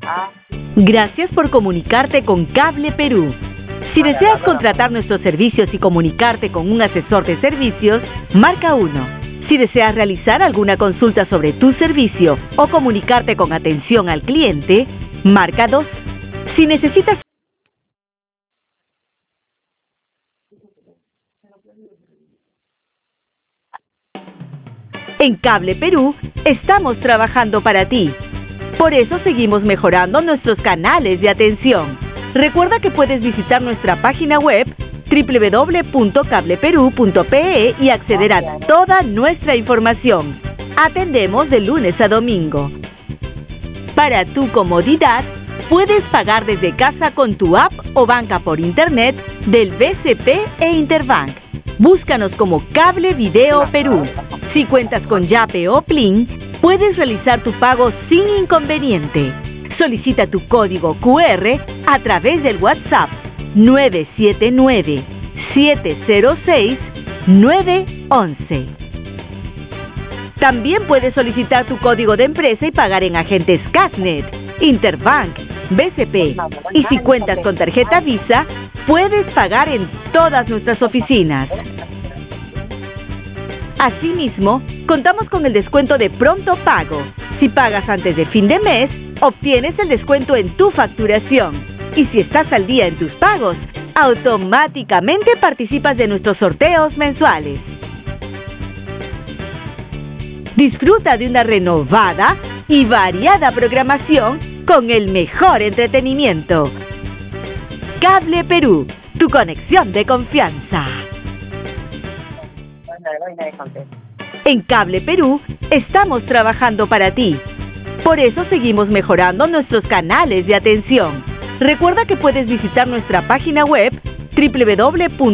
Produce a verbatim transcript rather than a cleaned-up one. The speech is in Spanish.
Gracias por comunicarte con Cable Perú. Si deseas contratar nuestros servicios y comunicarte con un asesor de servicios, marca uno. Si deseas realizar alguna consulta sobre tu servicio o comunicarte con atención al cliente, marca dos. Si necesitas En Cable Perú, estamos trabajando para ti. Por eso seguimos mejorando nuestros canales de atención. Recuerda que puedes visitar nuestra página web doble u doble u doble u punto cable perú punto pe e y acceder a toda nuestra información. Atendemos de lunes a domingo. Para tu comodidad, puedes pagar desde casa con tu app o banca por internet del B C P e Interbank. Búscanos como Cable Video Perú. Si cuentas con Yape o Plin, puedes realizar tu pago sin inconveniente. Solicita tu código cu erre a través del WhatsApp nueve siete nueve, siete cero seis, nueve once. También puedes solicitar tu código de empresa y pagar en agentes Casnet, Interbank, B C P. Y si cuentas con tarjeta Visa, puedes pagar en todas nuestras oficinas. Asimismo, contamos con el descuento de pronto pago. Si pagas antes de fin de mes, obtienes el descuento en tu facturación. Y si estás al día en tus pagos, automáticamente participas de nuestros sorteos mensuales. Disfruta de una renovada y variada programación con el mejor entretenimiento. Cable Perú, tu conexión de confianza. En Cable Perú, estamos trabajando para ti. Por eso seguimos mejorando nuestros canales de atención. Recuerda que puedes visitar nuestra página web doble u doble u doble u punto